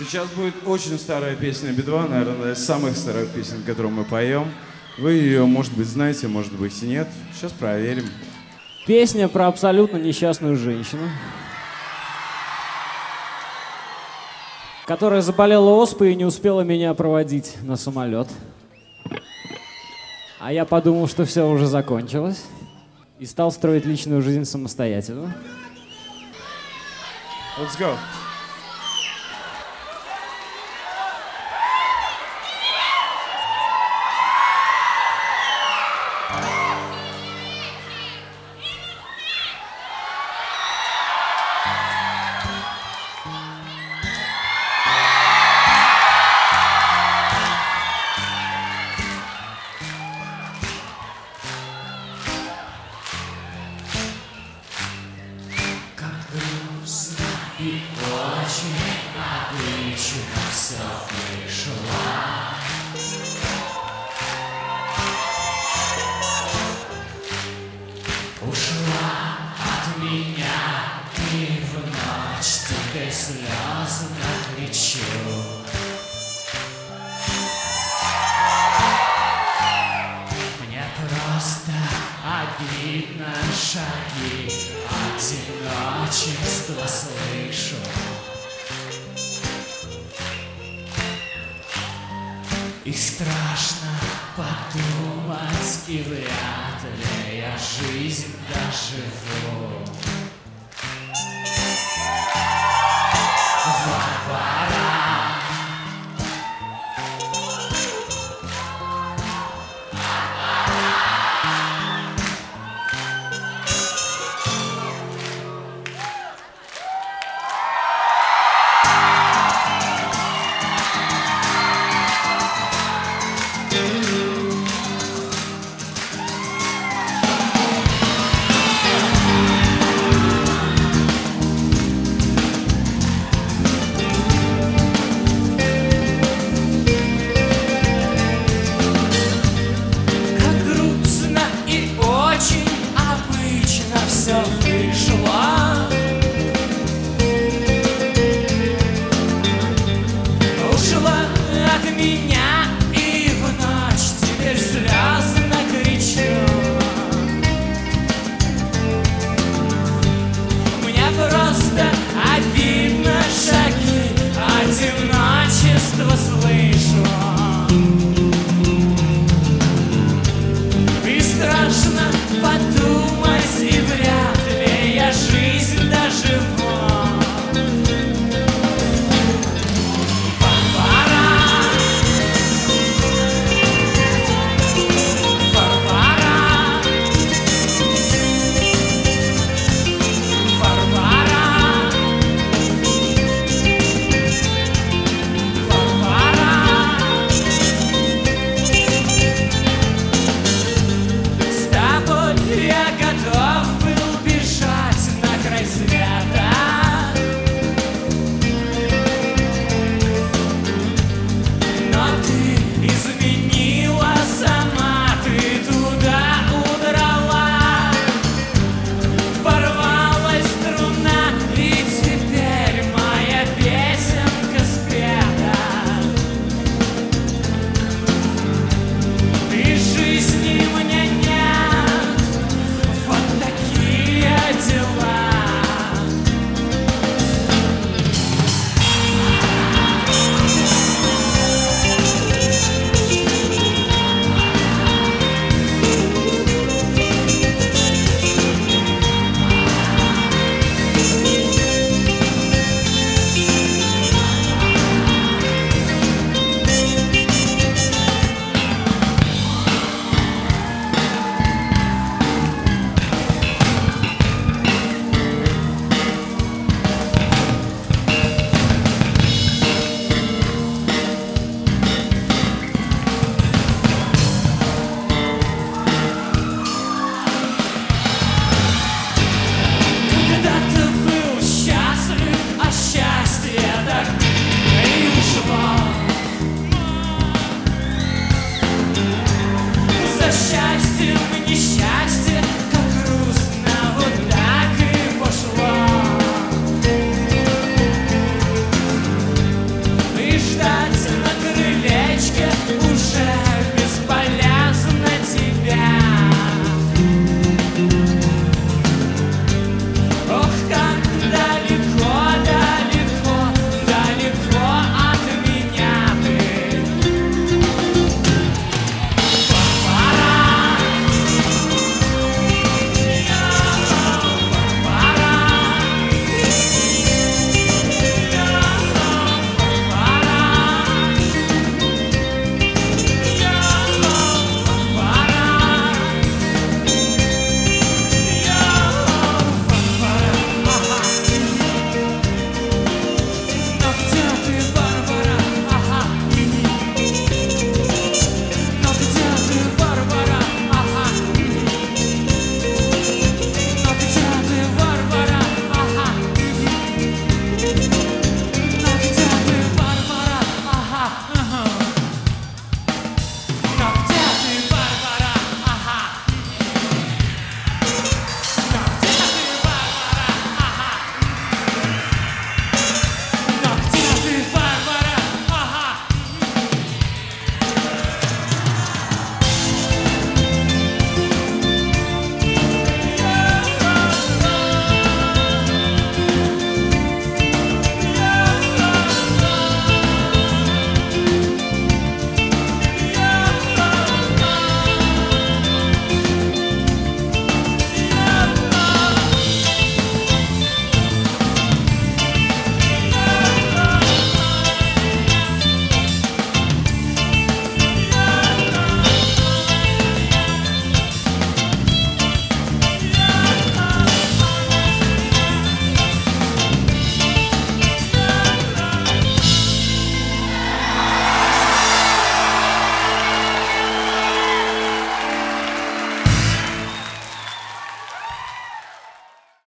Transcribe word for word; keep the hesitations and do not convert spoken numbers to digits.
Сейчас будет очень старая песня Би-два, наверное, одна из самых старых песен, которую мы поем. Вы ее, может быть, знаете, может быть, и нет. Сейчас проверим. Песня про абсолютно несчастную женщину, которая заболела оспой и не успела меня проводить на самолет. А я подумал, что все уже закончилось, и стал строить личную жизнь самостоятельно. Let's go. И очень обычно все вышло. Ушла от меня, и в ночь теперь слезно кричу. Мне просто обидно шаги, одиночество слышу. И страшно подумать, и вряд ли я жизнь доживу. Варвара, счастьем и несчастьем.